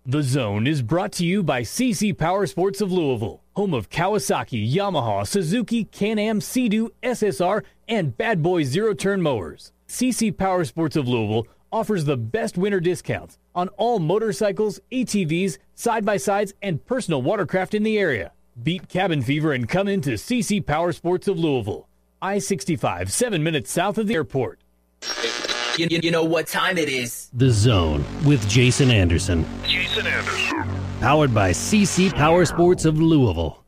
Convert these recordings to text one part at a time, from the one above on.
The Zone is brought to you by CC Power Sports of Louisville, home of Kawasaki, Yamaha, Suzuki, Can-Am, Sea-Doo, SSR, and Bad Boy zero-turn mowers. CC Power Sports of Louisville offers the best winter discounts on all motorcycles, ATVs, side-by-sides, and personal watercraft in the area. Beat cabin fever and come into CC Power Sports of Louisville. I-65, 7 minutes south of the airport. You know what time it is. The Zone with Jason Anderson. Powered by CC Power Sports of Louisville.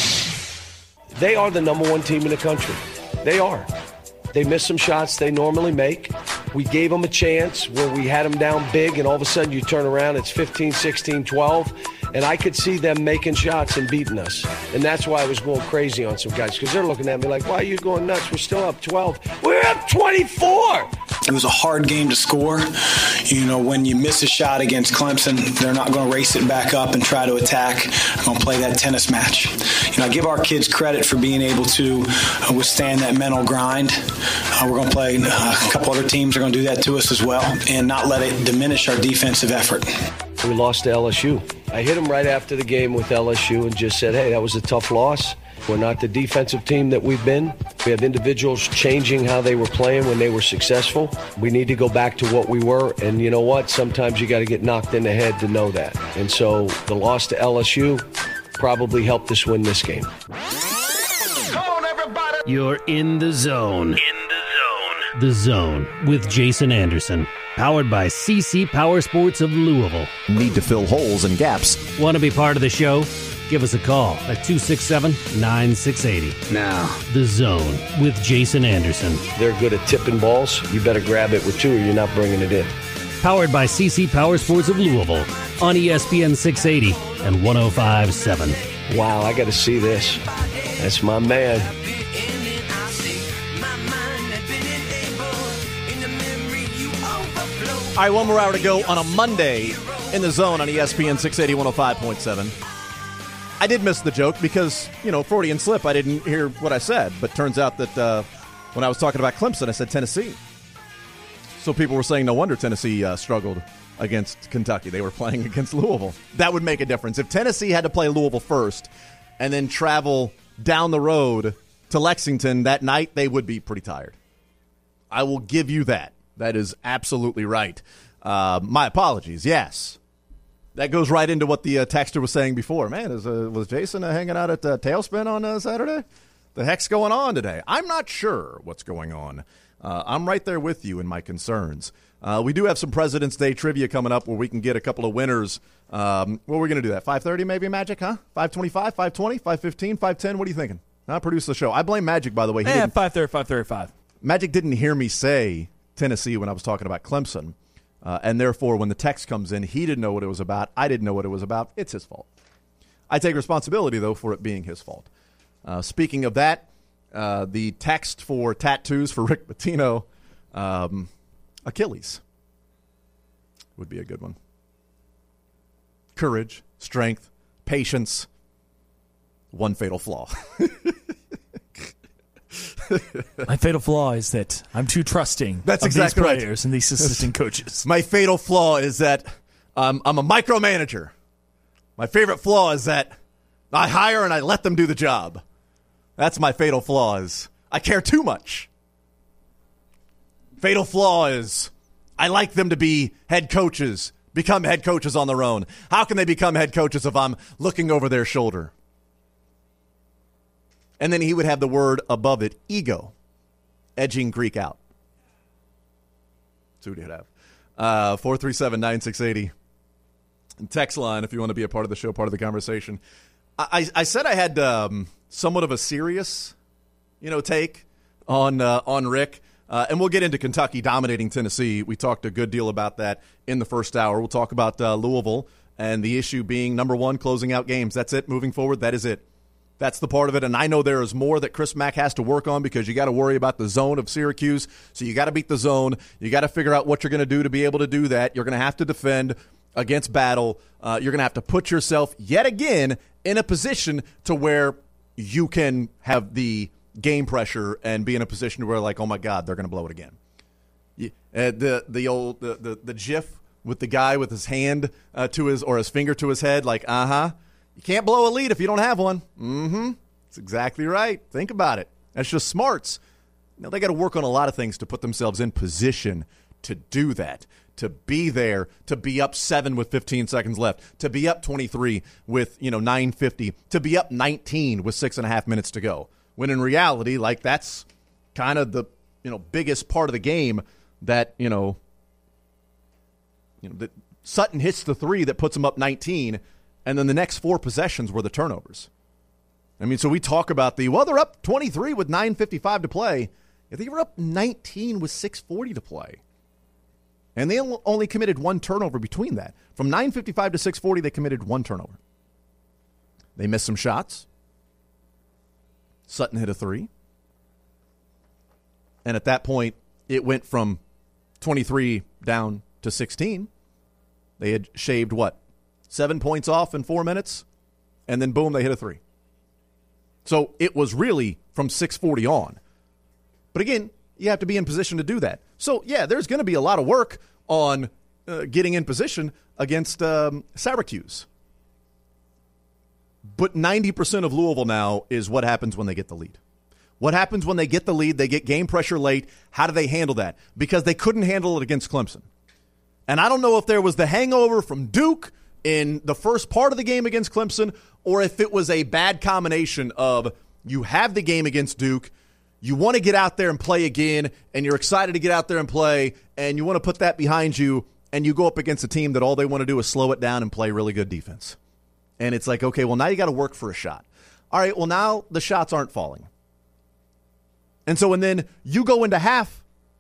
They are the number one team in the country. They are. They missed some shots they normally make. We gave them a chance where we had them down big, and all of a sudden you turn around, it's 15, 16, 12. And I could see them making shots and beating us. And that's why I was going crazy on some guys, because they're looking at me like, why are you going nuts? We're still up 12. We're up 24! It was a hard game to score. You know, when you miss a shot against Clemson, they're not going to race it back up and try to attack. They're going to play that tennis match. You know, I give our kids credit for being able to withstand that mental grind. We're going to play a couple other teams are going to do that to us as well, and not let it diminish our defensive effort. We lost to LSU. I hit him right after the game with LSU and just said, hey, that was a tough loss. We're not the defensive team that we've been. We have individuals changing how they were playing when they were successful. We need to go back to what we were. And you know what? Sometimes you got to get knocked in the head to know that. And so the loss to LSU probably helped us win this game. Come on, everybody. You're in the Zone. The Zone with Jason Anderson. Powered by CC Power Sports of Louisville. Need to fill holes and gaps. Want to be part of the show? Give us a call at 267-9680. Now, The Zone with Jason Anderson. They're good at tipping balls. You better grab it with two or you're not bringing it in. Powered by CC Power Sports of Louisville on ESPN 680 and 105.7. Wow, I got to see this. That's my man. All right, one more hour to go on a Monday in the Zone on ESPN 680, 105.7. I did miss the joke because, Freudian slip, I didn't hear what I said. But turns out that when I was talking about Clemson, I said Tennessee. So people were saying no wonder Tennessee struggled against Kentucky. They were playing against Louisville. That would make a difference. If Tennessee had to play Louisville first and then travel down the road to Lexington that night, they would be pretty tired. I will give you that. That is absolutely right. My apologies, yes. That goes right into what the texter was saying before. Man, was Jason hanging out at Tailspin on Saturday? The heck's going on today? I'm not sure what's going on. I'm right there with you in my concerns. We do have some President's Day trivia coming up where we can get a couple of winners. Well, we're going to do that. 5:30 maybe, Magic, huh? 5:25, 5:20, 5:15, 5:10? What are you thinking? I'll produce the show. I blame Magic, by the way. 5:30, 5:35. Magic didn't hear me say Tennessee when I was talking about Clemson. And therefore, when the text comes in, he didn't know what it was about. I didn't know what it was about. It's his fault. I take responsibility, though, for it being his fault. Speaking of that, the text for tattoos for Rick Pitino, Achilles would be a good one. Courage, strength, patience, one fatal flaw. My fatal flaw is that I'm too trusting That's of exactly these right. players and these assistant coaches. My fatal flaw is that I'm a micromanager. My favorite flaw is that I hire and I let them do the job. That's my fatal flaw is I care too much. Fatal flaw is I like them to be head coaches, become head coaches on their own. How can they become head coaches if I'm looking over their shoulder? And then he would have the word above it, ego, edging Greek out. That's what he'd have. 437-9680. Text line if you want to be a part of the show, part of the conversation. I said I had somewhat of a serious, take on Rick. And we'll get into Kentucky dominating Tennessee. We talked a good deal about that in the first hour. We'll talk about Louisville and the issue being, number one, closing out games. That's it. Moving forward, that is it. That's the part of it, and I know there is more that Chris Mack has to work on because you got to worry about the zone of Syracuse, so you got to beat the zone. You got to figure out what you're going to do to be able to do that. You're going to have to defend against Battle. You're going to have to put yourself yet again in a position to where you can have the game pressure and be in a position where, like, oh, my God, they're going to blow it again. The GIF with the guy with his hand his finger to his head, like, you can't blow a lead if you don't have one. That's exactly right. Think about it. That's just smarts. They got to work on a lot of things to put themselves in position to do that, to be there, to be up 7 with 15 seconds left, to be up 23 with 9:50, to be up 19 with 6.5 minutes to go. When in reality, that's kind of the biggest part of the game that that Sutton hits the 3 that puts them up 19, and then the next 4 possessions were the turnovers. So we talk about they're up 23 with 9:55 to play. They were up 19 with 6:40 to play. And they only committed 1 turnover between that. From 9:55 to 6:40, they committed 1 turnover. They missed some shots. Sutton hit a 3. And at that point, it went from 23 down to 16. They had shaved, 7 points off in 4 minutes? And then, boom, they hit a 3. So it was really from 6:40 on. But again, you have to be in position to do that. So, yeah, there's going to be a lot of work on getting in position against Syracuse. But 90% of Louisville now is what happens when they get the lead. What happens when they get the lead? They get game pressure late. How do they handle that? Because they couldn't handle it against Clemson. And I don't know if there was the hangover from Duke in the first part of the game against Clemson, or if it was a bad combination of you have the game against Duke, you want to get out there and play again, and you're excited to get out there and play, and you want to put that behind you, and you go up against a team that all they want to do is slow it down and play really good defense. And it's like, okay, well, now you got to work for a shot. All right, well, now the shots aren't falling. And so, and then you go into half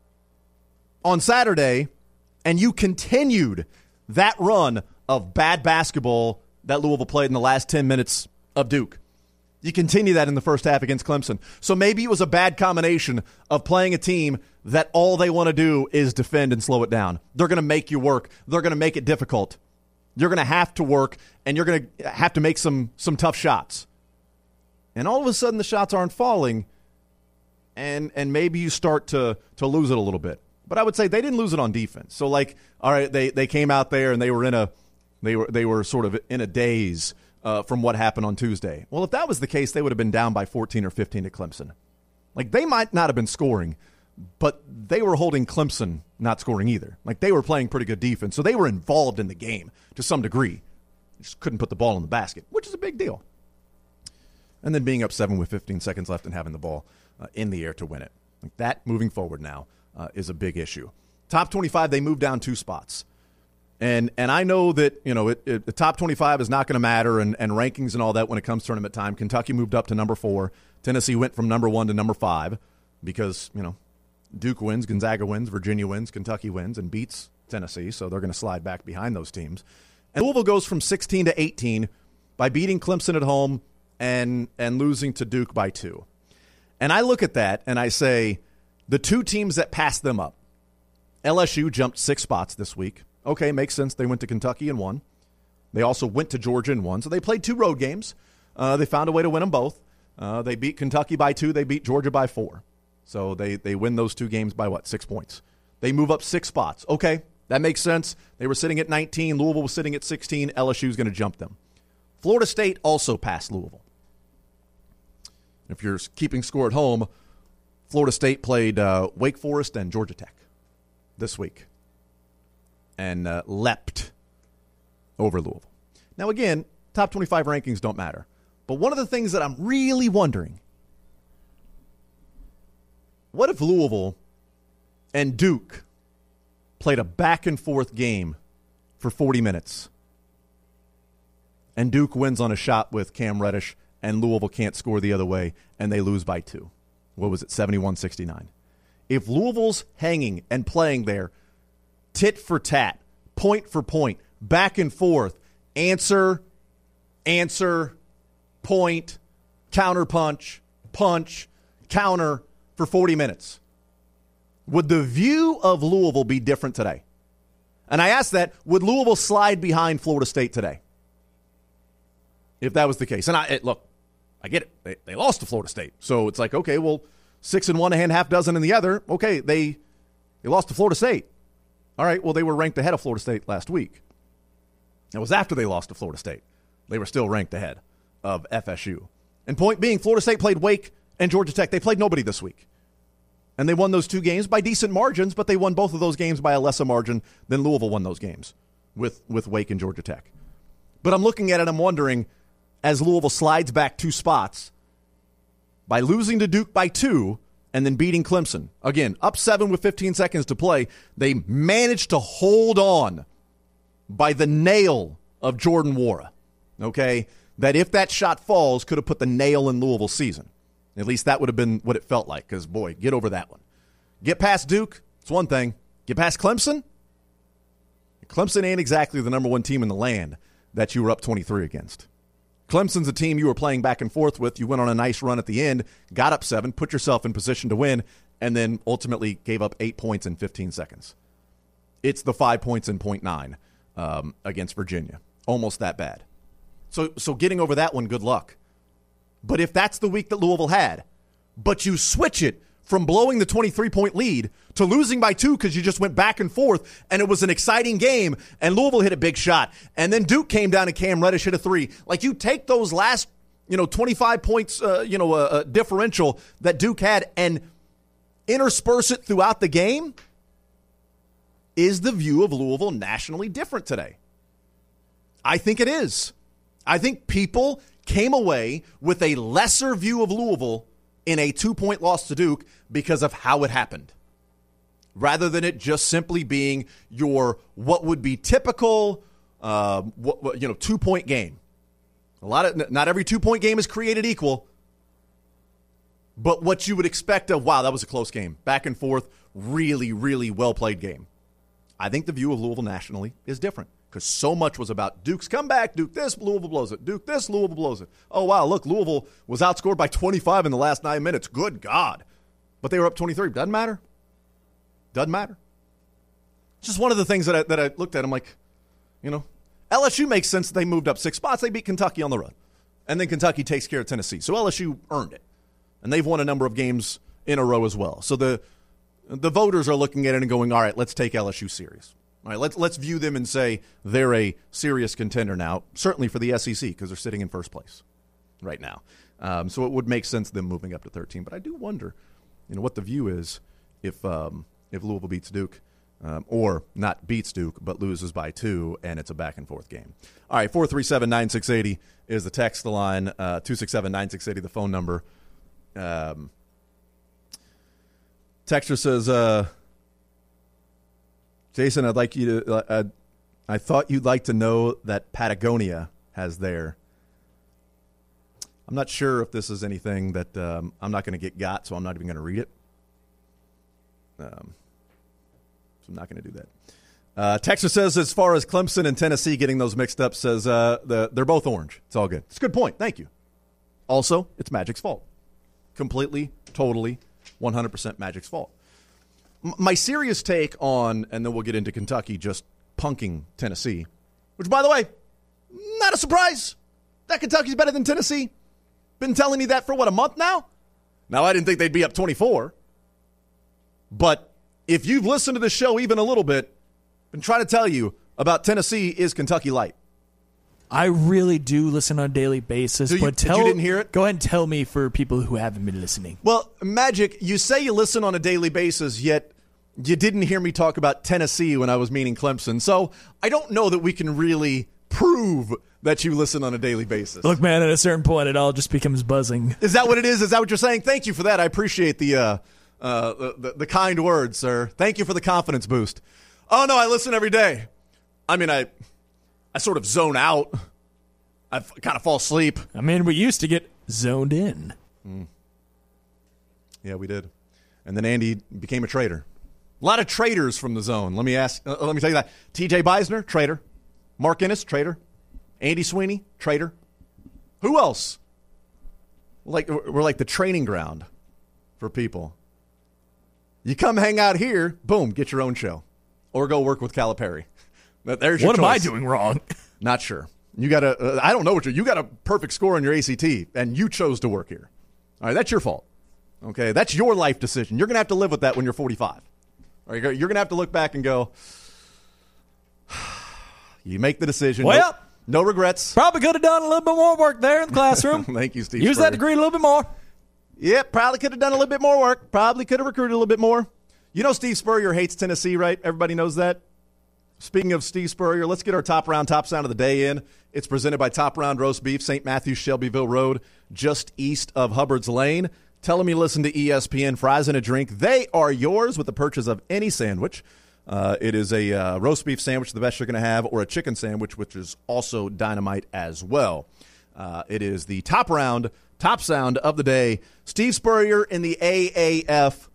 on Saturday, and you continued that run of bad basketball that Louisville played in the last 10 minutes of Duke. You continue that in the first half against Clemson. So maybe it was a bad combination of playing a team that all they want to do is defend and slow it down. They're going to make you work. They're going to make it difficult. You're going to have to work, and you're going to have to make some tough shots. And all of a sudden, the shots aren't falling, and maybe you start to lose it a little bit. But I would say they didn't lose it on defense. So, all right, they came out there and they were sort of in a daze from what happened on Tuesday. Well, if that was the case, they would have been down by 14 or 15 to Clemson. They might not have been scoring, but they were holding Clemson not scoring either. They were playing pretty good defense, so they were involved in the game to some degree. Just couldn't put the ball in the basket, which is a big deal. And then being up 7 with 15 seconds left and having the ball in the air to win it. That, moving forward now, is a big issue. Top 25, they moved down 2 spots. And I know that, the top 25 is not going to matter and rankings and all that when it comes tournament time. Kentucky moved up to number 4. Tennessee went from number 1 to number 5 because, Duke wins, Gonzaga wins, Virginia wins, Kentucky wins, and beats Tennessee. So they're going to slide back behind those teams. And Louisville goes from 16 to 18 by beating Clemson at home and losing to Duke by 2. And I look at that and I say the 2 teams that passed them up, LSU jumped 6 spots this week. Okay, makes sense. They went to Kentucky and won. They also went to Georgia and won. So they played 2 road games. They found a way to win them both. They beat Kentucky by 2. They beat Georgia by 4. So they win those 2 games by 6 points. They move up 6 spots. Okay, that makes sense. They were sitting at 19. Louisville was sitting at 16. LSU's going to jump them. Florida State also passed Louisville. If you're keeping score at home, Florida State played Wake Forest and Georgia Tech this week and leapt over Louisville. Now, again, top 25 rankings don't matter. But one of the things that I'm really wondering, what if Louisville and Duke played a back-and-forth game for 40 minutes and Duke wins on a shot with Cam Reddish and Louisville can't score the other way and they lose by 2? What was it, 71-69? If Louisville's hanging and playing there, tit for tat, point for point, back and forth, answer, point, counterpunch, punch, counter for 40 minutes, would the view of Louisville be different today? And I ask that, would Louisville slide behind Florida State today? If that was the case. And look, I get it. They lost to Florida State. So it's like, okay, well, 6 in one hand, half dozen in the other. Okay, they lost to Florida State. All right, well, they were ranked ahead of Florida State last week. It was after they lost to Florida State. They were still ranked ahead of FSU. And point being, Florida State played Wake and Georgia Tech. They played nobody this week. And they won those two games by decent margins, but they won both of those games by a lesser margin than Louisville won those games with Wake and Georgia Tech. But I'm looking at it, I'm wondering, as Louisville slides back 2 spots, by losing to Duke by 2 and then beating Clemson, again, up 7 with 15 seconds to play, they managed to hold on by the nail of Jordan Nwora, okay? That if that shot falls, could have put the nail in Louisville's season. At least that would have been what it felt like, because, boy, get over that one. Get past Duke, it's one thing. Get past Clemson? Clemson ain't exactly the number 1 team in the land that you were up 23 against. Clemson's a team you were playing back and forth with. You went on a nice run at the end, got up 7, put yourself in position to win, and then ultimately gave up 8 points in 15 seconds. It's the 5 points in .9 against Virginia. Almost that bad. So getting over that one, good luck. But if that's the week that Louisville had, but you switch it from blowing the 23-point lead to losing by 2 because you just went back and forth, and it was an exciting game, and Louisville hit a big shot, and then Duke came down and Cam Reddish hit a 3. Like, you take those last, 25 points, differential that Duke had and intersperse it throughout the game. Is the view of Louisville nationally different today? I think it is. I think people came away with a lesser view of Louisville in a 2-point loss to Duke because of how it happened, rather than it just simply being your what would be typical 2-point game. Not every 2-point game is created equal, but what you would expect of, wow, that was a close game, back and forth, really, really well played game. I think the view of Louisville nationally is different, because so much was about Duke's comeback, Duke this, Louisville blows it, Duke this, Louisville blows it. Oh, wow, look, Louisville was outscored by 25 in the last 9 minutes. Good God. But they were up 23. Doesn't matter. Doesn't matter. It's just one of the things that I looked at. I'm like, LSU makes sense. They moved up 6 spots. They beat Kentucky on the road. And then Kentucky takes care of Tennessee. So LSU earned it. And they've won a number of games in a row as well. So the voters are looking at it and going, all right, let's take LSU serious. All right, let's view them and say they're a serious contender now, certainly for the SEC, because they're sitting in first place right now. So it would make sense them moving up to 13. But I do wonder, what the view is if Louisville beats Duke, or not beats Duke, but loses by 2, and it's a back-and-forth game. All right, 437-9680 is the text line, 267-9680, the phone number. Texter says, Jason, I'd like you to. I thought you'd like to know that Patagonia has their. I'm not sure if this is anything that I'm not going to get, so I'm not even going to read it. So I'm not going to do that. Texter says, as far as Clemson and Tennessee getting those mixed up, says they're both orange. It's all good. It's a good point. Thank you. Also, it's Magic's fault. Completely, totally, 100% Magic's fault. My serious take on, and then we'll get into Kentucky just punking Tennessee, which, by the way, not a surprise. That Kentucky's better than Tennessee. Been telling you that for, a month now? Now, I didn't think they'd be up 24. But if you've listened to the show even a little bit, I've been trying to tell you about Tennessee is Kentucky light. I really do listen on a daily basis. You didn't hear it? Go ahead and tell me for people who haven't been listening. Well, Magic, you say you listen on a daily basis, yet you didn't hear me talk about Tennessee when I was meaning Clemson. So I don't know that we can really prove that you listen on a daily basis. Look, man, at a certain point, it all just becomes buzzing. Is that what it is? Is that what you're saying? Thank you for that. I appreciate the kind words, sir. Thank you for the confidence boost. Oh, no, I listen every day. I mean, I sort of zone out. I kind of fall asleep. I mean, we used to get zoned in. Yeah, we did. And then Andy became a traitor. A lot of traitors from the zone. Let me tell you that. TJ Beisner, traitor. Mark Ennis, traitor. Andy Sweeney, traitor. Who else? We're like the training ground for people. You come hang out here, boom, get your own show. Or go work with Calipari. There's your What choice. am I doing wrong? Not sure. You got I don't know what you got a perfect score on your ACT, and you chose to work here. All right, that's your fault. Okay, that's your life decision. You're going to have to live with that when you're 45. All right, you're going to have to look back and go, You make the decision. Well, no regrets. Probably could have done a little bit more work there in the classroom. Thank you, Steve. Use Spurrier. that degree a little bit more. Yep, probably could have done a little bit more work. Probably could have recruited a little bit more. You know Steve Spurrier hates Tennessee, right? Everybody knows that. Speaking of Steve Spurrier, let's get our top sound of the day in. It's presented by Top Round Roast Beef, St. Matthews, Shelbyville Road, just east of Hubbard's Lane. Tell them you listen to ESPN. Fries and a drink. They are yours with the purchase of any sandwich. It is a roast beef sandwich, the best you're going to have, or a chicken sandwich, which is also dynamite as well. It is the top sound of the day. Steve Spurrier in the AAF.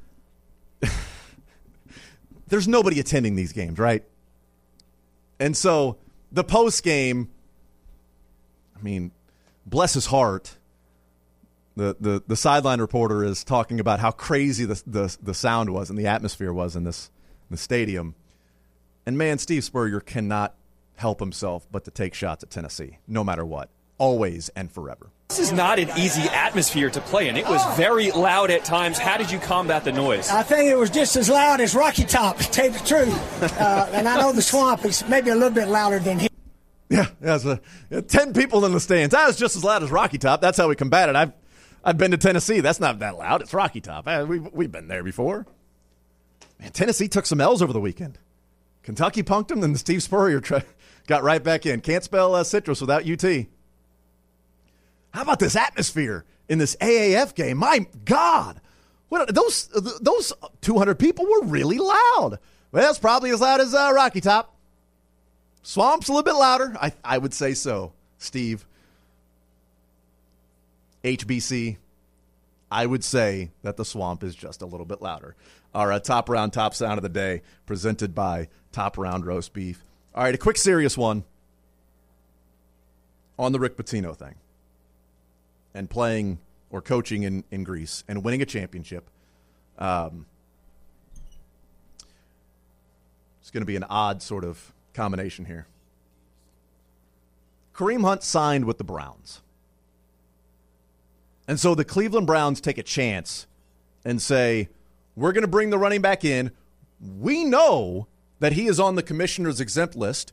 There's nobody attending these games, right? And so the post game, I mean, bless his heart, the sideline reporter is talking about how crazy the sound was and the atmosphere was in the stadium. And man, Steve Spurrier cannot help himself but to take shots at Tennessee, no matter what, always and forever. This is not an easy atmosphere to play in. It was very loud at times. How did you combat the noise? I think it was just as loud as Rocky Top, to tell you the truth. And I know the Swamp is maybe a little bit louder than here. Yeah, there's 10 people in the stands. That was just as loud as Rocky Top. That's how we combat it. I've been to Tennessee. That's not that loud. It's Rocky Top. We've been there before. Man, Tennessee took some L's over the weekend. Kentucky punked them, then Steve Spurrier got right back in. Can't spell citrus without UT. How about this atmosphere in this AAF game? My God. Those 200 people were really loud. Well, it's probably as loud as Rocky Top. Swamp's a little bit louder. I would say so, Steve. HBC, I would say that the Swamp is just a little bit louder. Our top sound of the day, presented by Top Round Roast Beef. All right, a quick serious one on the Rick Pitino thing and playing or coaching in Greece and winning a championship. It's going to be an odd sort of combination here. Kareem Hunt signed with the Browns. And so the Cleveland Browns take a chance and say, we're going to bring the running back in. We know that he is on the commissioner's exempt list.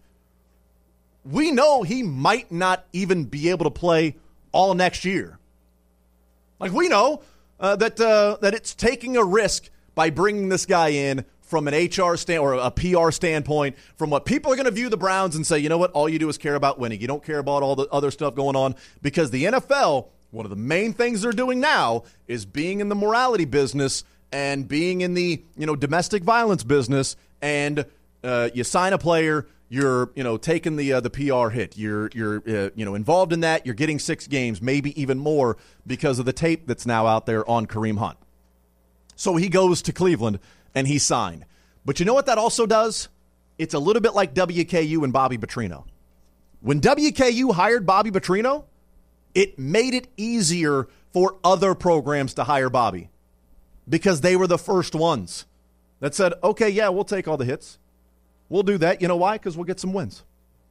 We know he might not even be able to play all next year. Like, we know that it's taking a risk by bringing this guy in from an HR or a PR standpoint, from what people are going to view the Browns and say, you know what, all you do is care about winning. You don't care about all the other stuff going on, because the NFL, one of the main things they're doing now is being in the morality business and being in the, domestic violence business. And you sign a player, you're, taking the PR hit. You're involved in that. You're getting 6 games, maybe even more, because of the tape that's now out there on Kareem Hunt. So he goes to Cleveland and he signed. But you know what that also does? It's a little bit like WKU and Bobby Petrino. When WKU hired Bobby Petrino, it made it easier for other programs to hire Bobby, because they were the first ones that said, okay, yeah, we'll take all the hits. We'll do that. You know why? Because we'll get some wins.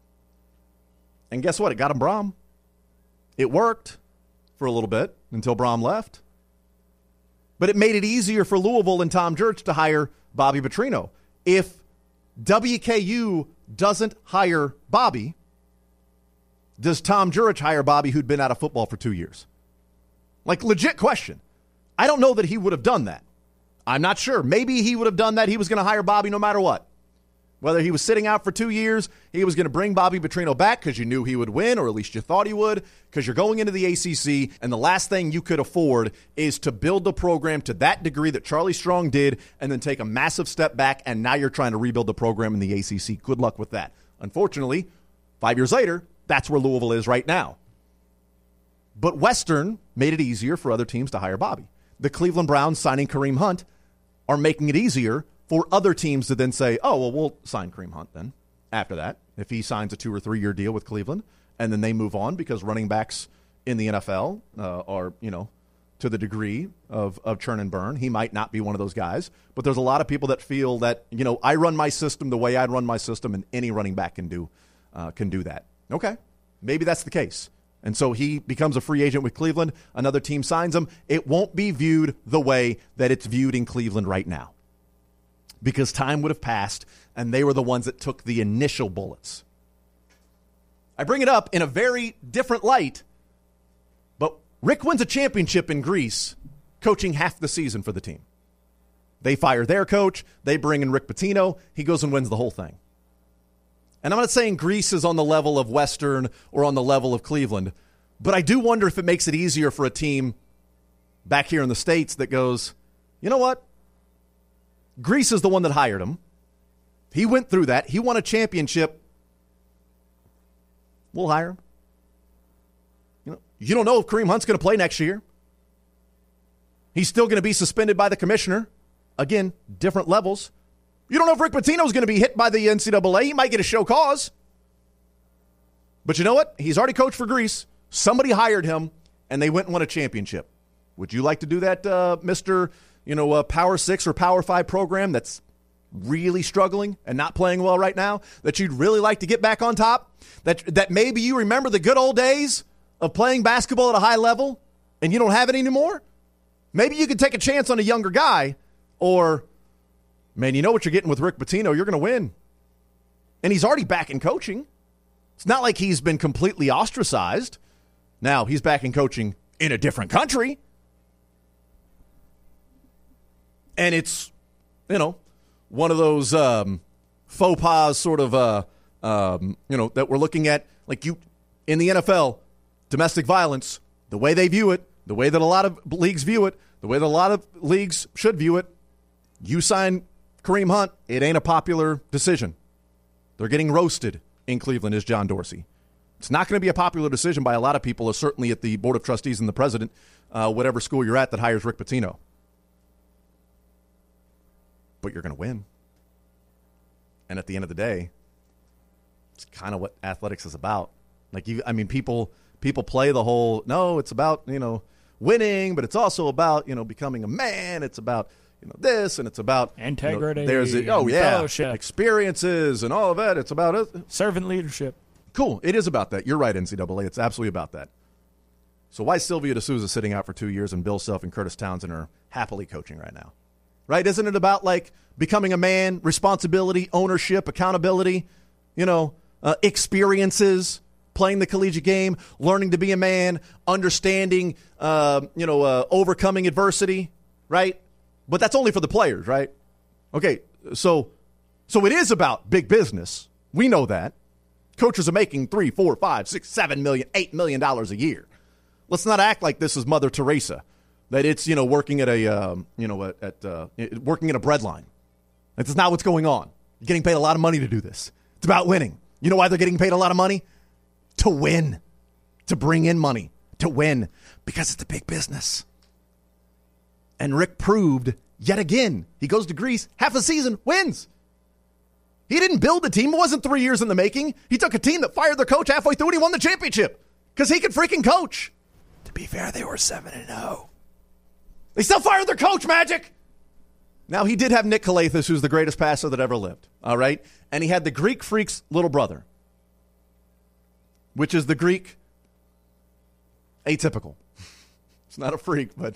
And guess what? It got him Brom. It worked for a little bit until Brom left. But it made it easier for Louisville and Tom Jurich to hire Bobby Petrino. If WKU doesn't hire Bobby, does Tom Jurich hire Bobby, who'd been out of football for 2 years? Like, legit question. I don't know that he would have done that. I'm not sure. Maybe he would have done that. He was going to hire Bobby no matter what. Whether he was sitting out for 2 years, he was going to bring Bobby Petrino back because you knew he would win, or at least you thought he would, because you're going into the ACC, and the last thing you could afford is to build the program to that degree that Charlie Strong did and then take a massive step back, and now you're trying to rebuild the program in the ACC. Good luck with that. Unfortunately, 5 years later, that's where Louisville is right now. But Western made it easier for other teams to hire Bobby. The Cleveland Browns signing Kareem Hunt are making it easier for other teams to then say, oh, well, we'll sign Kareem Hunt then after that, if he signs a 2 or 3 year deal with Cleveland, and then they move on, because running backs in the NFL are, to the degree of churn and burn. He might not be one of those guys, but there's a lot of people that feel that, I run my system the way I'd run my system, and any running back can do that. Okay, maybe that's the case. And so he becomes a free agent with Cleveland. Another team signs him. It won't be viewed the way that it's viewed in Cleveland right now, because time would have passed, and they were the ones that took the initial bullets. I bring it up in a very different light, but Rick wins a championship in Greece coaching half the season for the team. They fire their coach. They bring in Rick Pitino. He goes and wins the whole thing. And I'm not saying Greece is on the level of Western or on the level of Cleveland, but I do wonder if it makes it easier for a team back here in the States that goes, you know what? Greece is the one that hired him. He went through that. He won a championship. We'll hire him. You don't know if Kareem Hunt's going to play next year. He's still going to be suspended by the commissioner. Again, different levels. You don't know if Rick Pitino's going to be hit by the NCAA. He might get a show cause. But you know what? He's already coached for Greece. Somebody hired him, and they went and won a championship. Would you like to do that, Mr. Power 6 or Power 5 program that's really struggling and not playing well right now, that you'd really like to get back on top? That maybe you remember the good old days of playing basketball at a high level and you don't have it anymore? Maybe you could take a chance on a younger guy, or, man, you know what you're getting with Rick Pitino. You're going to win. And he's already back in coaching. It's not like he's been completely ostracized. Now, he's back in coaching in a different country. And it's, one of those faux pas sort of, that we're looking at. Like in the NFL, domestic violence, the way they view it, the way that a lot of leagues view it, the way that a lot of leagues should view it, you sign Kareem Hunt, it ain't a popular decision. They're getting roasted in Cleveland, is John Dorsey. It's not going to be a popular decision by a lot of people, certainly at the Board of Trustees and the president, whatever school you're at that hires Rick Pitino. But you're going to win. And at the end of the day, it's kind of what athletics is about. People play the whole, no, it's about, winning, but it's also about, becoming a man. It's about, this, and it's about integrity. Fellowship, experiences, and all of that. It's about servant leadership. Cool. It is about that. You're right, NCAA. It's absolutely about that. So why is Sylvia D'Souza sitting out for 2 years and Bill Self and Curtis Townsend are happily coaching right now? Right? Isn't it about becoming a man, responsibility, ownership, accountability, experiences, playing the collegiate game, learning to be a man, understanding, overcoming adversity, right? But that's only for the players, right? Okay, so it is about big business. We know that. Coaches are making $3, $4, $5, $6, $7 million, $8 million a year. Let's not act like this is Mother Teresa, that it's working at working at a bread line. That's not what's going on. You're getting paid a lot of money to do this. It's about winning. You know why they're getting paid a lot of money? To win, to bring in money, to win, because it's a big business. And Rick proved yet again. He goes to Greece, half a season, wins. He didn't build the team. It wasn't 3 years in the making. He took a team that fired their coach halfway through and he won the championship because he could freaking coach. To be fair, they were 7-0. They still fired their coach, Magic. Now, he did have Nick Kalathis, who's the greatest passer that ever lived, all right? And he had the Greek Freak's little brother, which is the Greek atypical. It's not a freak, but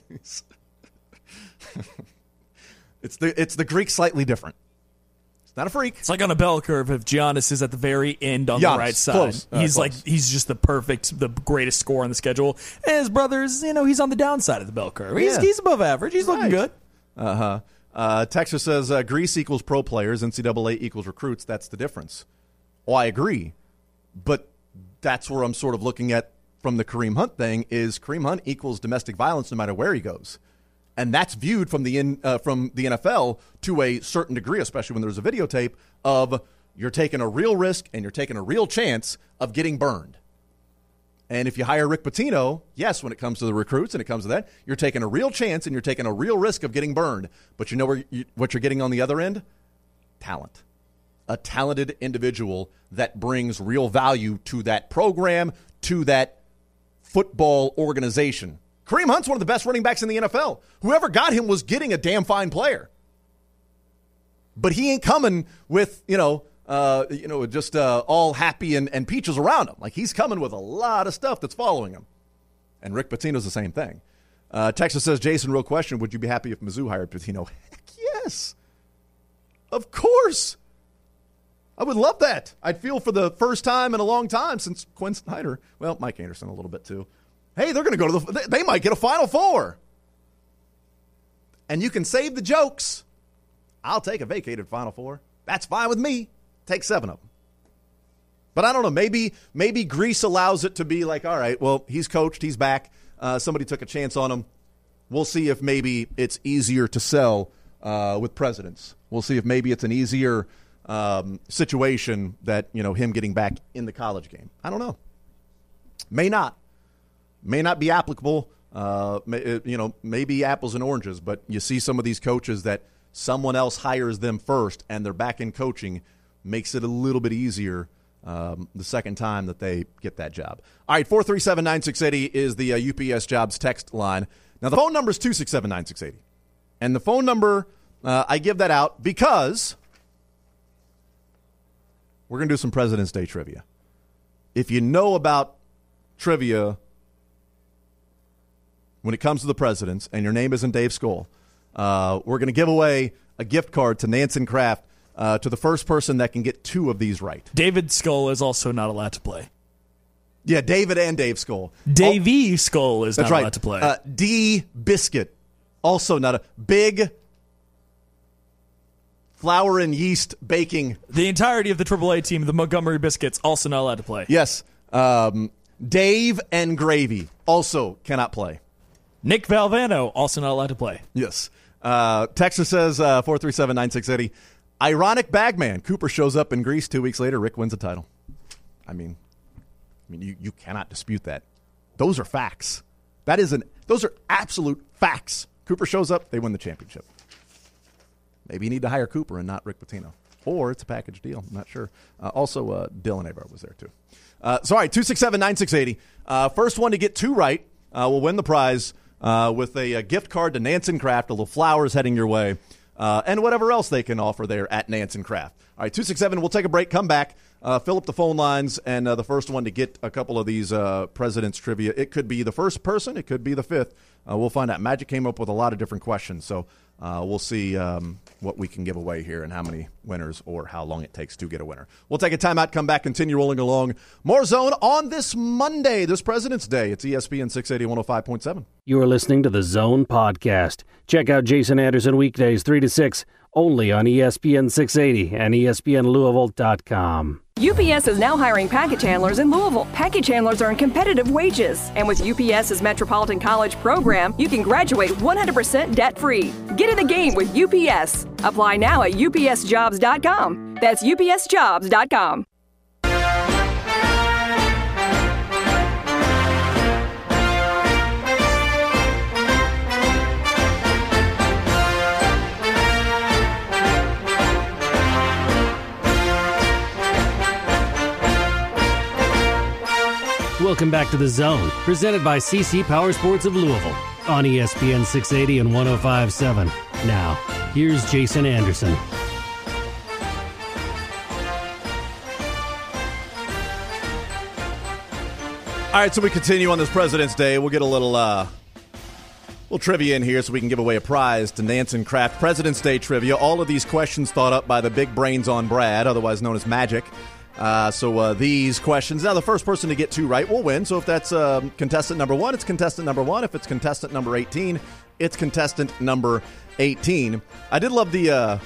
it's the Greek slightly different. It's not a freak. It's like on a bell curve if Giannis is at the very end on the right side. Close. He's just the greatest scorer on the schedule. And his brother's, he's on the downside of the bell curve. He's above average. He's looking good. Texas says Greece equals pro players, NCAA equals recruits. That's the difference. Oh, I agree. But that's where I'm sort of looking at from the Kareem Hunt thing is Kareem Hunt equals domestic violence no matter where he goes. And that's viewed from the NFL to a certain degree, especially when there's a videotape of you're taking a real risk and you're taking a real chance of getting burned. And if you hire Rick Pitino, yes, when it comes to the recruits and it comes to that, you're taking a real chance and you're taking a real risk of getting burned. But you know what you're getting on the other end? Talent. A talented individual that brings real value to that program, to that football organization. Kareem Hunt's one of the best running backs in the NFL. Whoever got him was getting a damn fine player. But he ain't coming with, just all happy and peaches around him. Like, he's coming with a lot of stuff that's following him. And Rick Pitino's the same thing. Texas says, Jason, real question, would you be happy if Mizzou hired Pitino? Heck yes. Of course. I would love that. I'd feel for the first time in a long time since Quinn Snyder, well, Mike Anderson a little bit too. Hey, they're going to go to they might get a Final Four. And you can save the jokes. I'll take a vacated Final Four. That's fine with me. Take 7 of them. But I don't know. Maybe Greece allows it to be like, all right, well, he's coached. He's back. Somebody took a chance on him. We'll see if maybe it's easier to sell with presidents. We'll see if maybe it's an easier situation that, him getting back in the college game. I don't know. May not be applicable. Maybe apples and oranges, but you see some of these coaches that someone else hires them first and they're back in coaching, makes it a little bit easier the second time that they get that job. All right, 437-9680 is the UPS Jobs text line. Now, the phone number is 267-9680. And the phone number, I give that out because we're going to do some President's Day trivia. If you know about trivia when it comes to the presidents and your name isn't Dave Skoll, we're going to give away a gift card to Nansen Craft to the first person that can get 2 of these right. David Skoll is also not allowed to play. Yeah, David and Dave Skoll. Davey Skoll is not allowed to play. D. Biscuit, also not a big flour and yeast baking. The entirety of the AAA team, the Montgomery Biscuits, also not allowed to play. Yes. Dave and Gravy also cannot play. Nick Valvano, also not allowed to play. Yes. Texas says 437-9680. Ironic bagman. Cooper shows up in Greece 2 weeks later. Rick wins the title. I mean, you cannot dispute that. Those are facts. Those are absolute facts. Cooper shows up, they win the championship. Maybe you need to hire Cooper and not Rick Pitino. Or it's a package deal. I'm not sure. Also, Dylan Abar was there, too. So, all right, 267-9680. First one to get 2 right will win the prize with a gift card to Nansen Craft, a little flowers heading your way, and whatever else they can offer there at Nansen Craft. All right, 267, we'll take a break, come back, fill up the phone lines, and the first one to get a couple of these President's Trivia. It could be the first person. It could be the 5th. We'll find out. Magic came up with a lot of different questions, so we'll see what we can give away here and how many winners or how long it takes to get a winner. We'll take a timeout, come back, continue rolling along. More Zone on this Monday, this President's Day. It's ESPN 680 105.7. You are listening to the Zone Podcast. Check out Jason Anderson weekdays 3 to 6, only on ESPN 680 and ESPNLouisville.com. UPS is now hiring package handlers in Louisville. Package handlers earn competitive wages. And with UPS's Metropolitan College program, you can graduate 100% debt-free. Get in the game with UPS. Apply now at upsjobs.com. That's upsjobs.com. Welcome back to The Zone, presented by CC Power Sports of Louisville on ESPN 680 and 105.7. Now, here's Jason Anderson. All right, so we continue on this President's Day. We'll get a little trivia in here so we can give away a prize to Nansen Craft. President's Day trivia. All of these questions thought up by the big brains on Brad, otherwise known as Magic. So these questions. Now, the first person to get 2 right will win. So if that's contestant number 1, it's contestant number 1. If it's contestant number 18, it's contestant number 18. I did love the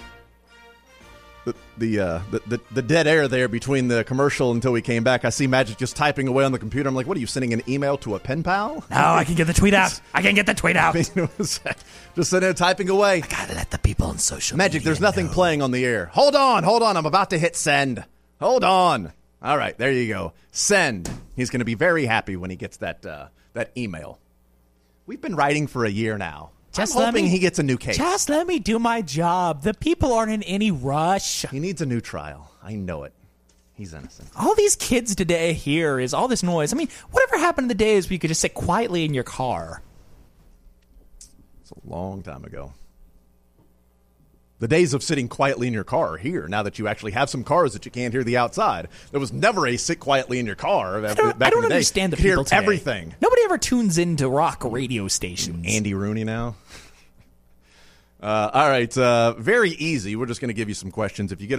dead air there between the commercial until we came back. I see Magic just typing away on the computer. I'm like, what are you sending an email to a pen pal? No, I can get the tweet out. I can get the tweet out. Just sitting there typing away. I gotta let the people on social Magic, there's nothing playing on the air. Hold on. I'm about to hit send. Hold on. All right, there you go. Send. He's going to be very happy when he gets that email. We've been writing for a year now. I'm hoping he gets a new case. Just let me do my job. The people aren't in any rush. He needs a new trial. I know it. He's innocent. All these kids today hear is all this noise. I mean, whatever happened to the days where you could just sit quietly in your car? It's a long time ago. The days of sitting quietly in your car are here, now that you actually have some cars that you can't hear the outside. There was never a sit quietly in your car back in the day. I don't understand the people today. Everything. Nobody ever tunes into rock radio stations. Andy Rooney now. All right, very easy. We're just going to give you some questions. If you get them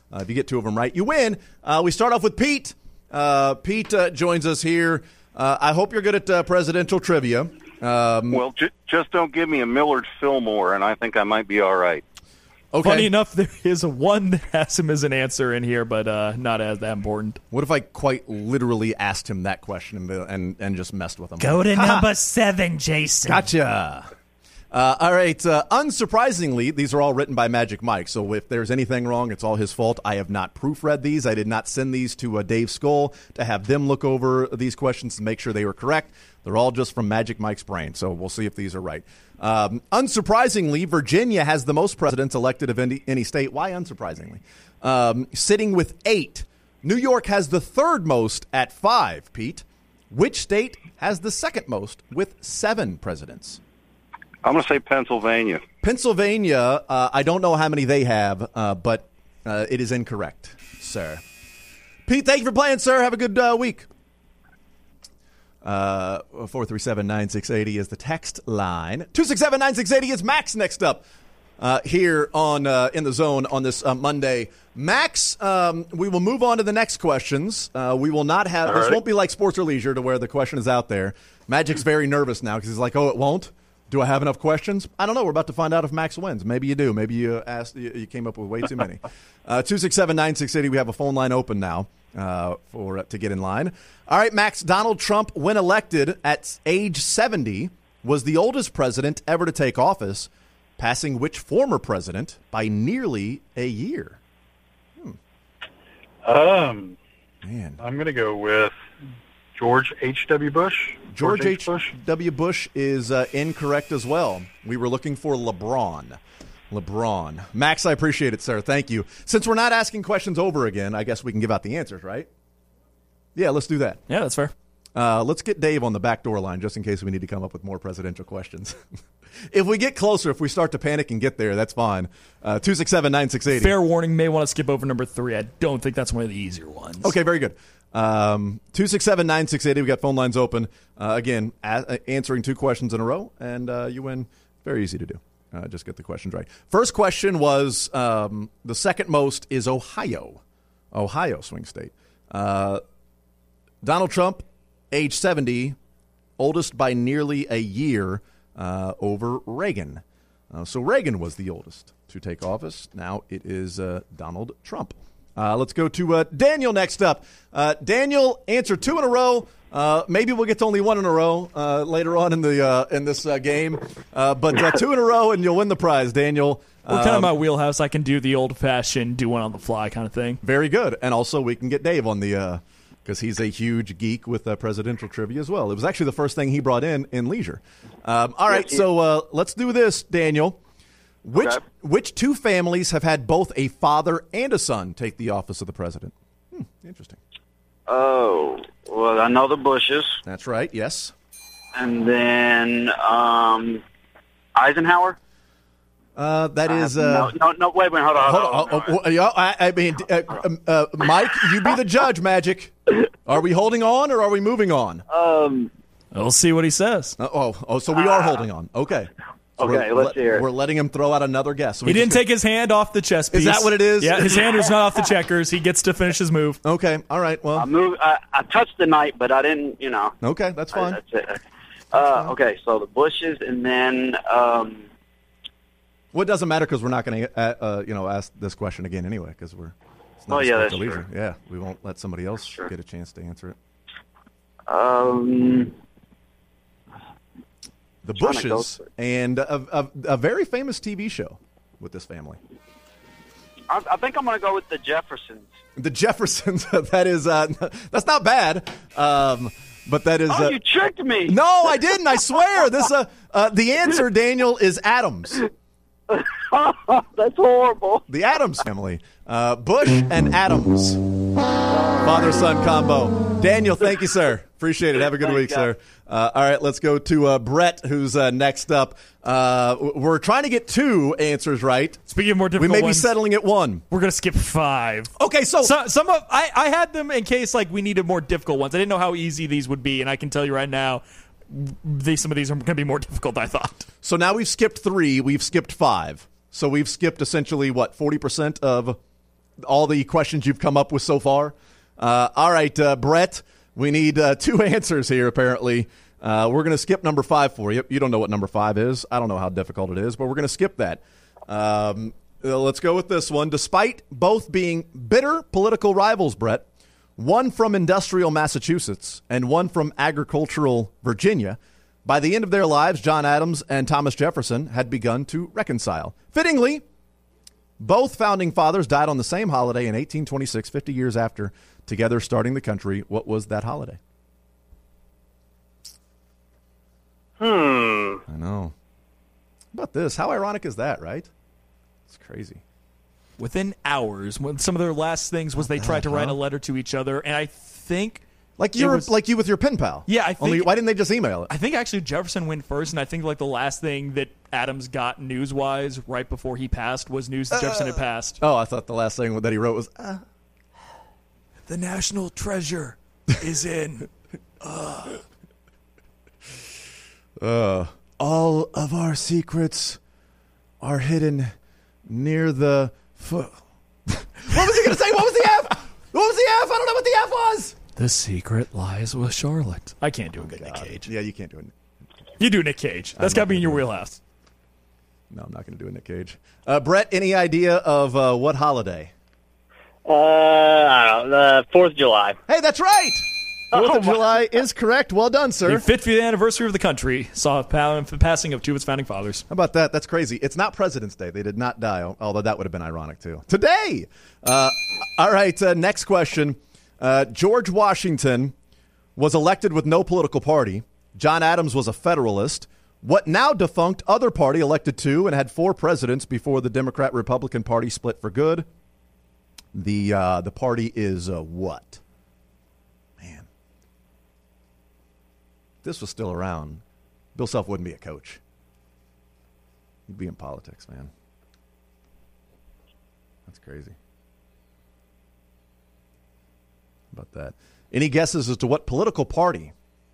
If you get 2 of them right, you win. We start off with Pete. Pete joins us here. I hope you're good at presidential trivia. Well, just don't give me a Millard Fillmore, and I think I might be all right. Okay. Funny enough, there is one that has him as an answer in here, but not as that important. What if I quite literally asked him that question and just messed with him? Go to number 7, Jason. Gotcha. All right. Unsurprisingly, these are all written by Magic Mike. So if there's anything wrong, it's all his fault. I have not proofread these. I did not send these to Dave Skoll to have them look over these questions to make sure they were correct. They're all just from Magic Mike's brain. So we'll see if these are right. Unsurprisingly, Virginia has the most presidents elected of any state. Why unsurprisingly? Sitting with 8. New York has the third most at 5, Pete. Which state has the second most with 7 presidents? I'm going to say Pennsylvania. Pennsylvania, I don't know how many they have, but it is incorrect, sir. Pete, thank you for playing, sir. Have a good week. 437-9680 is the text line. 267-9680 is Max next up here on In the Zone on this Monday. Max, we will move on to the next questions. We will not have – this won't be like Sports or Leisure to where the question is out there. Magic's very nervous now because he's like, oh, it won't? Do I have enough questions? I don't know. We're about to find out if Max wins. Maybe you do. Maybe you came up with way too many. 267-9680. We have a phone line open now to get in line. All right, Max. Donald Trump, when elected at age 70, was the oldest president ever to take office, passing which former president by nearly a year? Man, I'm going to go with George H.W. Bush. George H.W. Bush is incorrect as well. We were looking for LeBron. Max, I appreciate it, sir. Thank you. Since we're not asking questions over again, I guess we can give out the answers, right? Yeah, let's do that. Yeah, that's fair. Let's get Dave on the backdoor line just in case we need to come up with more presidential questions. If we get closer, if we start to panic and get there, that's fine. 267-9680. Fair warning, may want to skip over number 3. I don't think that's one of the easier ones. Okay, very good. 267-9680. We got phone lines open. Again, answering 2 questions in a row, and you win. Very easy to do. Just get the questions right. First question was the second most is Ohio. Ohio, swing state. Donald Trump, age 70, oldest by nearly a year over Reagan. So Reagan was the oldest to take office. Now it is Donald Trump. Let's go to Daniel next up. Daniel, answer 2 in a row. Maybe we'll get to only 1 in a row later on in this game. But 2 in a row and you'll win the prize, Daniel. We're kind of my wheelhouse. I can do the old-fashioned, do one on the fly kind of thing. Very good. And also we can get Dave on the because he's a huge geek with presidential trivia as well. It was actually the first thing he brought in Leisure. All right, so let's do this, Daniel. Which 2 families have had both a father and a son take the office of the president? Interesting. Oh, well, I know the Bushes. That's right, yes. And then Eisenhower? That is... No, wait, hold on. Mike, you be the judge, Magic. Are we holding on or are we moving on? We'll see what he says. So we are holding on. Okay. So okay, let's hear it. We're letting him throw out another guess. So he didn't take his hand off the chess piece. Is that what it is? Yeah, his hand was not off the checkers. He gets to finish his move. Okay, all right. Well, I touched the knight, but I didn't, Okay, that's fine. That's it. Okay, so the Bushes, and then... Well, it doesn't matter because we're not going to, ask this question again anyway because we're... that's true. Yeah, we won't let somebody else get a chance to answer it. The Bushes and a very famous TV show with this family. I think I'm going to go with the Jeffersons. The Jeffersons. That is that's not bad. But that is. You tricked me. No, I didn't. I swear. This the answer, Daniel, is Adams. That's horrible. The Adams family. Bush and Adams. Father-son combo. Daniel, thank you, sir. Appreciate it. Have a good week, sir. All right, let's go to Brett, who's next up. We're trying to get 2 answers right. Speaking of more difficult ones, we may ones, be settling at 1. We're going to skip 5. Okay, so some of I had them in case we needed more difficult ones. I didn't know how easy these would be, and I can tell you right now, some of these are going to be more difficult than I thought. So now we've skipped 3. We've skipped 5. So we've skipped essentially, 40% of all the questions you've come up with so far. All right, Brett, we need 2 answers here, apparently. We're going to skip number 5 for you. You don't know what number 5 is. I don't know how difficult it is, but we're going to skip that. Let's go with this one. Despite both being bitter political rivals, Brett, one from industrial Massachusetts and one from agricultural Virginia, by the end of their lives, John Adams and Thomas Jefferson had begun to reconcile. Fittingly, both founding fathers died on the same holiday in 1826, 50 years after together starting the country. What was that holiday? I know. How about this? How ironic is that, right? It's crazy. Within hours, when some of their last things was they tried to write a letter to each other, and I think like you with your pen pal. Yeah, I think. Only, why didn't they just email it? I think actually Jefferson went first, and I think like the last thing that Adams got news-wise right before he passed was news that Jefferson had passed. Oh, I thought the last thing that he wrote was, "The national treasure is in." All of our secrets are hidden near the foot. What was he going to say? What was the F? What was the F? I don't know what the F was. The secret lies with Charlotte. I can't do a good Nick Cage. Yeah, you can't do it. You do Nick Cage. That's got to be in your wheelhouse. No, I'm not going to do a Nick Cage. Brett, any idea of what holiday? I don't know. The 4th of July. Hey, that's right. 4th of July is correct. Well done, sir. The 50th anniversary of the country saw the passing of 2 of its founding fathers. How about that? That's crazy. It's not President's Day. They did not die, although that would have been ironic, too. Today! All right, next question. George Washington was elected with no political party. John Adams was a Federalist. What now defunct other party elected 2 and had 4 presidents before the Democrat-Republican Party split for good? The party is what? This was still around, Bill Self wouldn't be a coach. He'd be in politics, man. That's crazy. How about that? Any guesses as to what political party?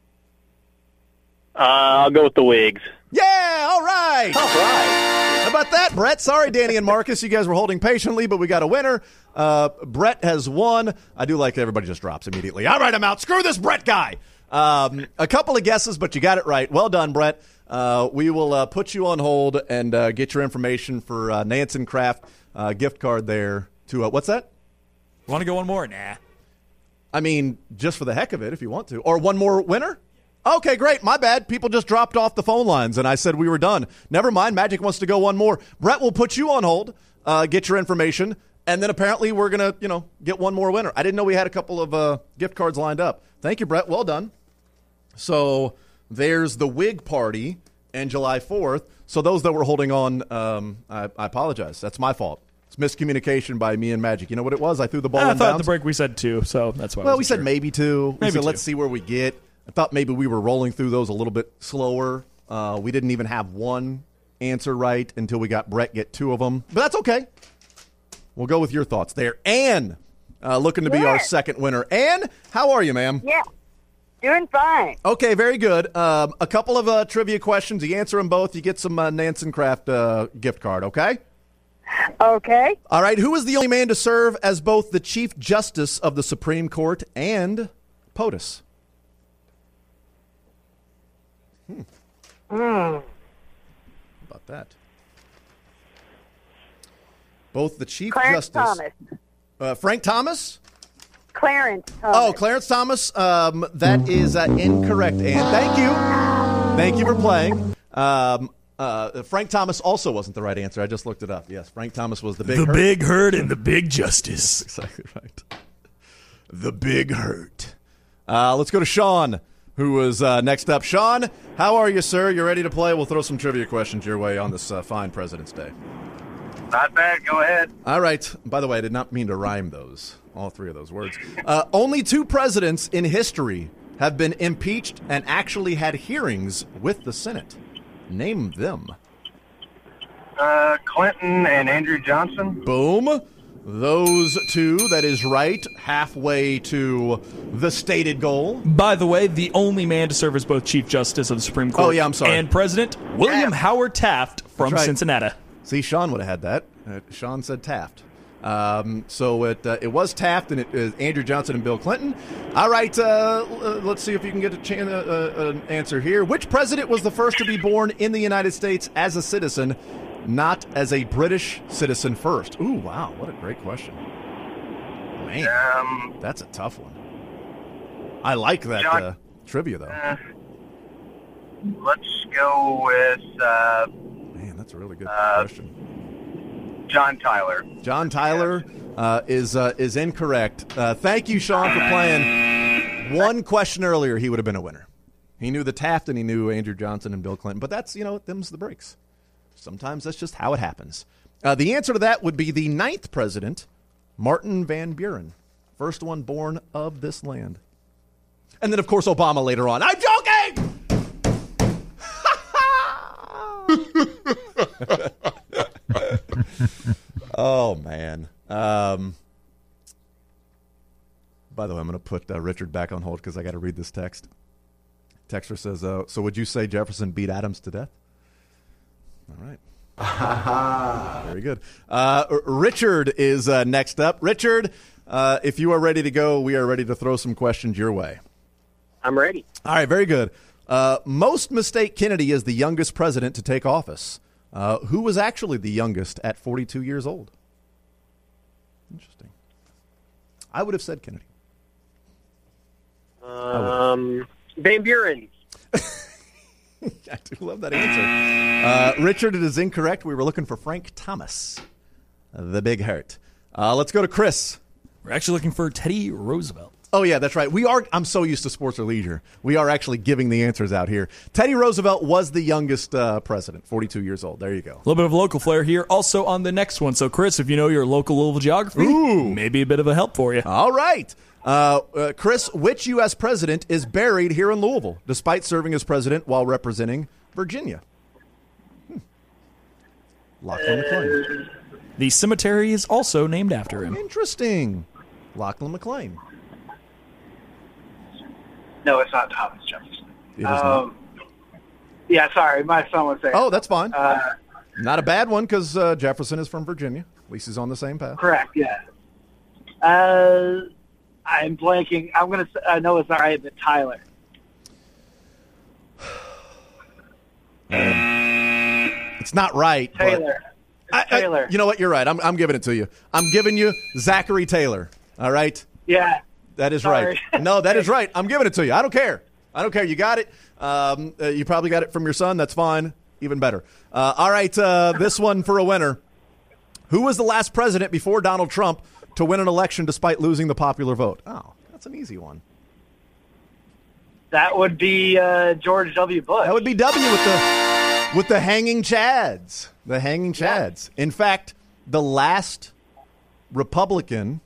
I'll go with the Whigs. Yeah, all right. All right. How about that, Brett? Sorry, Danny and Marcus. You guys were holding patiently, but we got a winner. Brett has won. I do like everybody just drops immediately. All right, I'm out. Screw this Brett guy. A couple of guesses, but you got it right. Well done, Brett. We will put you on hold and get your information for Nansen Craft gift card there to what's that? Want to go one more? Nah. I mean, just for the heck of it, if you want to. Or one more winner? Okay, great. My bad. People just dropped off the phone lines, and I said we were done. Never mind. Magic wants to go one more. Brett will put you on hold, get your information, and then apparently we're going to, get one more winner. I didn't know we had a couple of gift cards lined up. Thank you, Brett. Well done. So there's the Whig Party and July 4th. So those that were holding on, I apologize. That's my fault. It's miscommunication by me and Magic. You know what it was? I threw the ball in bounds. I thought at the break we said 2, so that's why. Well, we said maybe 2. Maybe 2. Let's see where we get. I thought maybe we were rolling through those a little bit slower. We didn't even have one answer right until we got Brett get 2 of them. But that's okay. We'll go with your thoughts there. Ann, looking to be our second winner. Ann, how are you, ma'am? Yeah. Doing fine. Okay, very good. A couple of trivia questions. You answer them both, you get some Nansen Craft gift card, okay? Okay. All right, who is the only man to serve as both the Chief Justice of the Supreme Court and POTUS? How about that? Both the Chief Clarence Justice. Thomas. Frank Thomas? Clarence Thomas. Oh, Clarence Thomas. That is incorrect, Ann. Thank you. Thank you for playing. Frank Thomas also wasn't the right answer. I just looked it up. Yes, Frank Thomas was the Big Hurt. The Big Hurt and the Big Justice. That's exactly right. The Big Hurt. Let's go to Sean, who is next up. Sean, how are you, sir? You ready to play? We'll throw some trivia questions your way on this fine President's Day. Not bad. Go ahead. All right. By the way, I did not mean to rhyme those, all 3 of those words. Only 2 presidents in history have been impeached and actually had hearings with the Senate. Name them. Clinton and Andrew Johnson. Boom. Those 2, that is right, halfway to the stated goal. By the way, the only man to serve as both Chief Justice of the Supreme Court I'm sorry. and President, William Howard Taft from Cincinnati. See, Sean would have had that. Sean said Taft. So it was Taft, and it is Andrew Johnson and Bill Clinton. All right, let's see if you can get an answer here. Which president was the first to be born in the United States as a citizen, not as a British citizen first? Ooh, wow, what a great question. Man, that's a tough one. I like that trivia, though. Let's go with... Man, that's a really good question. John Tyler. John Tyler is incorrect. Thank you, Sean, for playing. One question earlier, he would have been a winner. He knew the Taft and he knew Andrew Johnson and Bill Clinton. But that's, them's the breaks. Sometimes that's just how it happens. The answer to that would be the 9th president, Martin Van Buren. First one born of this land. And then, of course, Obama later on. I'm joking! Oh, man. By the way, I'm going to put Richard back on hold because I got to read this text. Texter says, so would you say Jefferson beat Adams to death? All right. Very good. Richard is next up. Richard, if you are ready to go, we are ready to throw some questions your way. I'm ready. All right, very good. Most mistake Kennedy as the youngest president to take office. Who was actually the youngest at 42 years old? Interesting. I would have said Kennedy. Van Buren. I do love that answer. Richard, it is incorrect. We were looking for Frank Thomas, the big heart. Let's go to Chris. We're actually looking for Teddy Roosevelt. Oh, yeah, that's right. I'm so used to sports or leisure. We are actually giving the answers out here. Teddy Roosevelt was the youngest president, 42 years old. There you go. A little bit of local flair here. Also on the next one. So, Chris, if you know your local Louisville geography, maybe a bit of a help for you. All right. Chris, which U.S. president is buried here in Louisville, despite serving as president while representing Virginia? Lachlan McClain. The cemetery is also named after him. Interesting. Lachlan McClain. No, it's not Thomas Jefferson. It is not. Yeah, sorry. My son was saying. Oh, that's fine. Not a bad one because Jefferson is from Virginia. At least he's on the same path. Correct, yeah. I'm blanking. I'm going to I know it's not right, but Tyler. It's not right. Taylor. Taylor. You know what? You're right. I'm giving it to you. I'm giving you Zachary Taylor. All right? Yeah. That is Sorry. right. No, that is right. I'm giving it to you. I don't care. You got it. You probably got it from your son. That's fine. Even better. All right. This one for a winner. Who was the last president before Donald Trump to win an election despite losing the popular vote? Oh, that's an easy one. That would be George W. Bush. That would be W with the hanging chads. The hanging chads. Yeah. In fact, the last Republican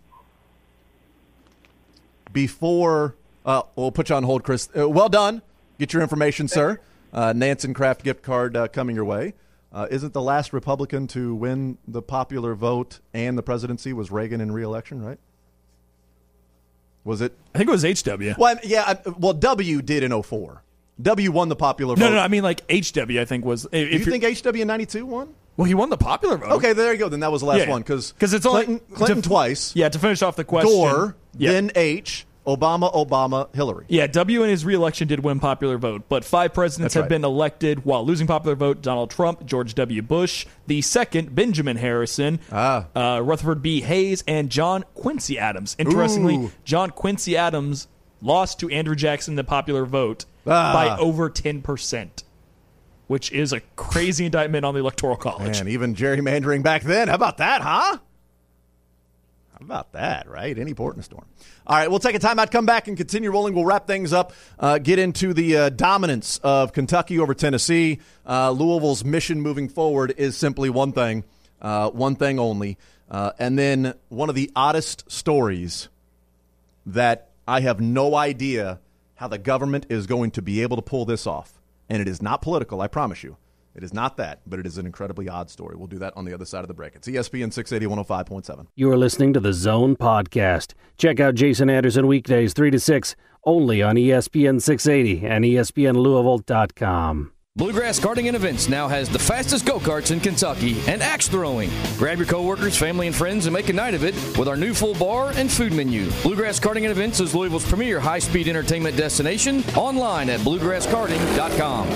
before we'll put you on hold, Chris. Well done. Get your information, sir. Nansen Craft gift card coming your way. Isn't the last Republican to win the popular vote and the presidency was Reagan in re-election, right? Was it? I think it was HW. Well, yeah. W did in 2004. W won the popular vote. No. I mean, like HW. I think was. You think HW in 92 won? Well, he won the popular vote. Okay, there you go. Then that was the last one because it's Clinton twice. Yeah, to finish off the question. Gore, then H. Obama, Hillary. Yeah, W in his re-election did win popular vote, but 5 presidents have been elected while losing popular vote. Donald Trump, George W. Bush, the second, Benjamin Harrison, Rutherford B. Hayes, and John Quincy Adams. Interestingly, John Quincy Adams lost to Andrew Jackson in the popular vote by over 10%, which is a crazy indictment on the Electoral College. Man, even gerrymandering back then. How about that, huh? How about that, right? Any port in a storm. All right, we'll take a timeout, come back, and continue rolling. We'll wrap things up, get into the dominance of Kentucky over Tennessee. Louisville's mission moving forward is simply one thing only. And then one of the oddest stories that I have no idea how the government is going to be able to pull this off. And it is not political, I promise you. It is not that, but it is an incredibly odd story. We'll do that on the other side of the break. It's ESPN 680 105.7. You are listening to the Zone Podcast. Check out Jason Anderson weekdays 3 to 6 only on ESPN 680 and ESPNLouisville.com. Bluegrass Karting and Events now has the fastest go-karts in Kentucky and axe throwing. Grab your coworkers, family, and friends and make a night of it with our new full bar and food menu. Bluegrass Karting and Events is Louisville's premier high-speed entertainment destination, online at bluegrasskarting.com.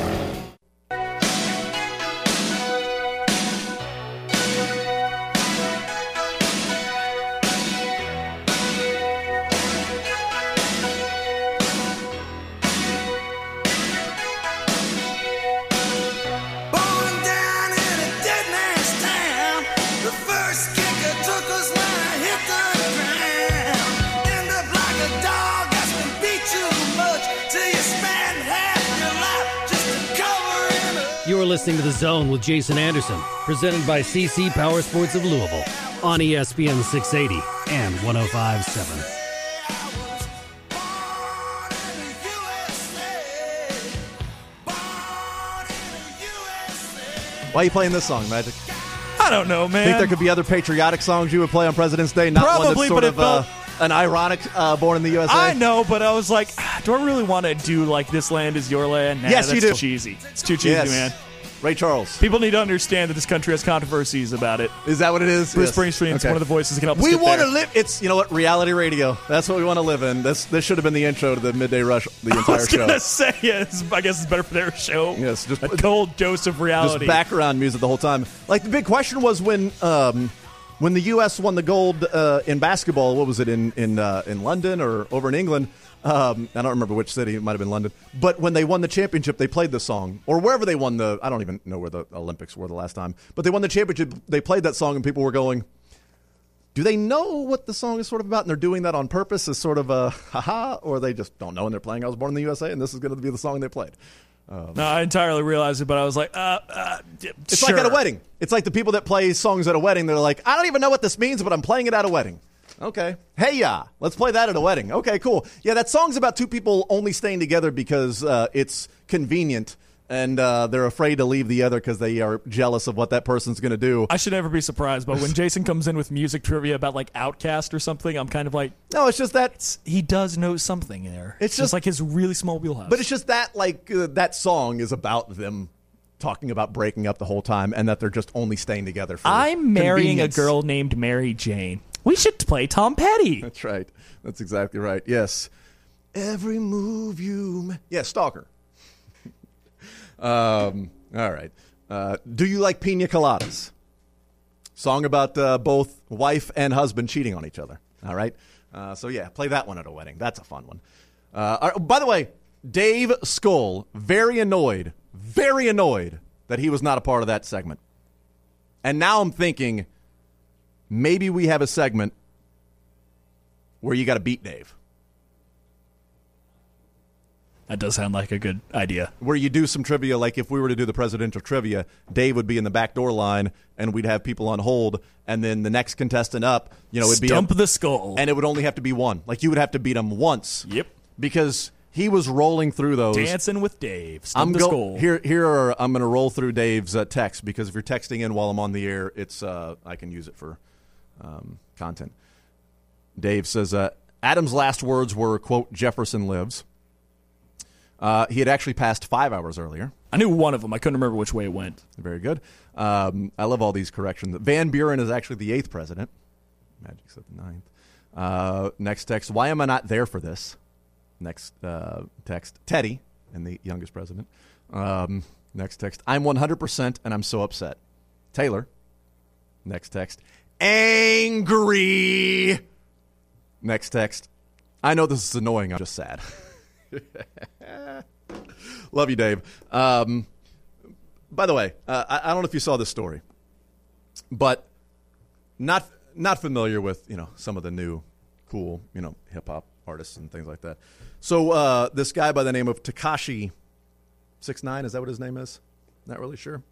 You're listening to The Zone with Jason Anderson, presented by CC Power Sports of Louisville on ESPN 680 and 105.7. Why are you playing this song, Magic? I don't know, man. Think there could be other patriotic songs you would play on President's Day? Not Probably, one that's but an ironic Born in the USA? I know, but I was like, do I really want to do like This Land Is Your Land? Nah, Yes, that's you do. Too cheesy. It's too cheesy, Yes. man. Ray Charles. People need to understand that this country has controversies about it. Is that what it is? Bruce Yes. Springsteen's Okay. one of the voices that can help us We get want to there. live. It's, you know what, reality radio. That's what we want to live in. This should have been the intro to the Midday Rush, the I entire was show. going to say, I guess it's better for their show. Yes, just a cold dose of reality. Just background music the whole time. Like, the big question was when the U.S. won the gold in basketball. What was it, in London or over in England? I don't remember which city. It might have been London. But when they won the championship, they played the song. Or wherever they won I don't even know where the Olympics were the last time. But they won the championship. They played that song, and people were going, do they know what the song is sort of about? And they're doing that on purpose as sort of a ha-ha? Or they just don't know, and they're playing I Was Born in the USA, and this is going to be the song they played. No, I entirely realized it, but I was like, It's sure. like at a wedding. It's like the people that play songs at a wedding. They're like, I don't even know what this means, but I'm playing it at a wedding. Okay. Hey, yeah. Let's play that at a wedding. Okay, cool. Yeah, that song's about two people only staying together because it's convenient, and they're afraid to leave the other because they are jealous of what that person's going to do. I should never be surprised, but when Jason comes in with music trivia about like Outkast or something, I'm kind of like, no, it's just that he does know something there. It's just like his really small wheelhouse. But it's just that, like, that song is about them talking about breaking up the whole time and that they're just only staying together for I'm marrying convenience. a girl named Mary Jane. We should play Tom Petty. That's right. That's exactly right. Yes. Every move you yeah, Stalker. All right. Do you like pina coladas? Song about both wife and husband cheating on each other. All right. So, yeah, play that one at a wedding. That's a fun one. By the way, Dave Skoll, very annoyed that he was not a part of that segment. And now I'm thinking, maybe we have a segment where you got to beat Dave. That does sound like a good idea. Where you do some trivia, like if we were to do the presidential trivia, Dave would be in the backdoor line, and we'd have people on hold, and then the next contestant up, it'd be Stump the Skull. And it would only have to be one. Like, you would have to beat him once. Yep. Because he was rolling through those. Dancing with Dave. Stump the Skull. I'm going to roll through Dave's text, because if you're texting in while I'm on the air, it's I can use it for content. Dave says, Adam's last words were, quote, Jefferson lives. He had actually passed 5 hours earlier. I knew one of them. I couldn't remember which way it went. Very good. I love all these corrections. Van Buren is actually the 8th president. Magic said the 9th. Next text, why am I not there for this? Next text, Teddy, and the youngest president. Next text, I'm 100% and I'm so upset. Taylor. Next text, angry. Next text, I know this is annoying, I'm just sad. Love you, Dave. By the way, I don't know if you saw this story, but not familiar with some of the new cool hip hop artists and things like that. So this guy by the name of Tekashi 6ix9ine, is that what his name is? Not really sure.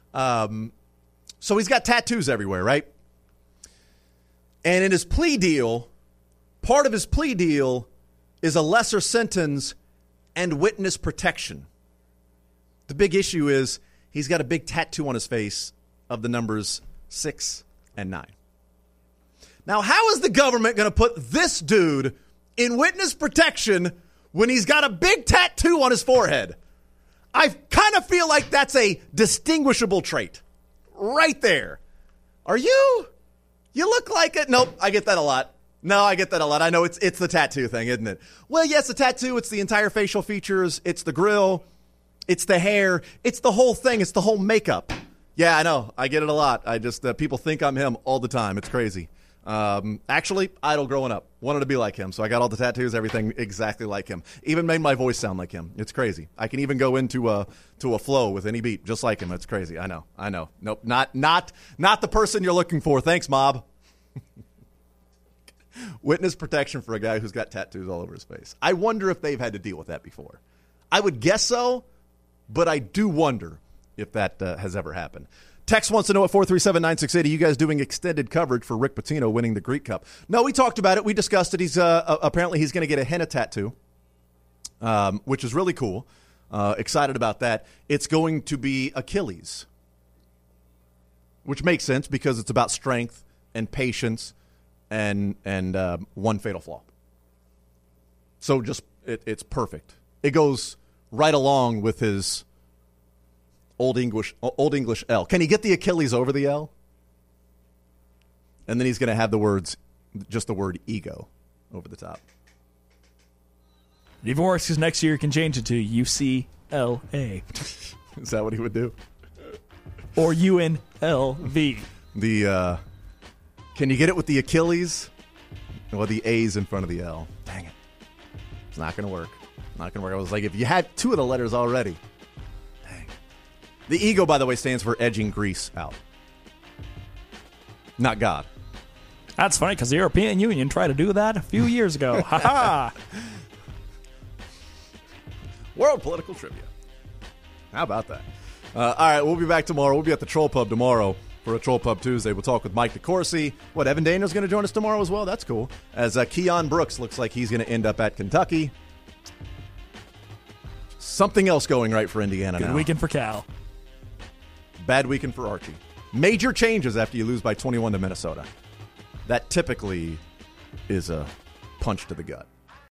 So he's got tattoos everywhere, right? And in his plea deal, part of his plea deal is a lesser sentence and witness protection. The big issue is he's got a big tattoo on his face of the numbers 6 and 9. Now, how is the government going to put this dude in witness protection when he's got a big tattoo on his forehead? I kind of feel like that's a distinguishable trait. Right there. Are you? You look like it. Nope, I get that a lot. No, I get that a lot. I know it's the tattoo thing, isn't it? Well, yes, the tattoo, it's the entire facial features, it's the grill, it's the hair, it's the whole thing, it's the whole makeup. Yeah, I know. I get it a lot. I just, people think I'm him all the time. It's crazy. Actually, idol growing up. Wanted to be like him, so I got all the tattoos, everything exactly like him. Even made my voice sound like him. It's crazy. I can even go into a flow with any beat, just like him. It's crazy. I know. Nope, not the person you're looking for. Thanks, Mob. Witness protection for a guy who's got tattoos all over his face. I wonder if they've had to deal with that before. I would guess so, but I do wonder if that has ever happened. Tex wants to know at 437-9680, you guys doing extended coverage for Rick Pitino winning the Greek Cup? No, we talked about it. We discussed it. He's apparently he's going to get a henna tattoo, which is really cool. Excited about that. It's going to be Achilles, which makes sense because it's about strength and patience and one fatal flaw. So just it's perfect. It goes right along with his Old English L. Can he get the Achilles over the L? And then he's going to have the word ego over the top. It even works because next year he can change it to UCLA. Is that what he would do? Or UNLV. Can you get it with the Achilles? Or the A's in front of the L? Dang it. It's not going to work. Not going to work. I was like, if you had two of the letters already. The ego, by the way, stands for edging Greece out. Not God. That's funny because the European Union tried to do that a few years ago. Ha ha! World political trivia. How about that? All right, we'll be back tomorrow. We'll be at the Troll Pub tomorrow for a Troll Pub Tuesday. We'll talk with Mike DeCourcy. Evan Daniels going to join us tomorrow as well? That's cool. As Keon Brooks looks like he's going to end up at Kentucky. Something else going right for Indiana now. Good weekend for Cal. Bad weekend for Archie. Major changes after you lose by 21 to Minnesota. That typically is a punch to the gut.